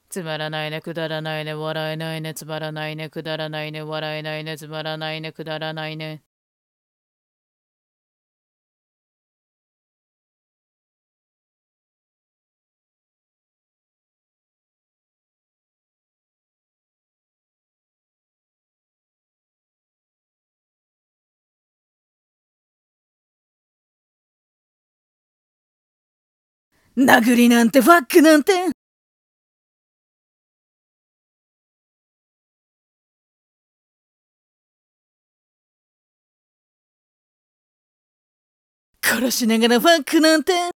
つまらないね、くだらないね、笑えないね、つまらないね、くだらないね、笑えないね、つまらないね、くだらないね。殴りなんてファックなんて。殺しながらファックなんて。